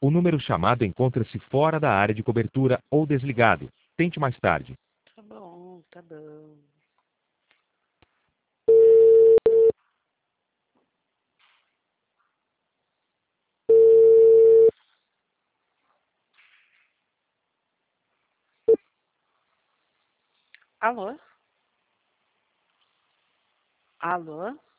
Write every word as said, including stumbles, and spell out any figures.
O número chamado encontra-se fora da área de cobertura ou desligado. Tente mais tarde. Tá bom, tá bom. Alô? Alô?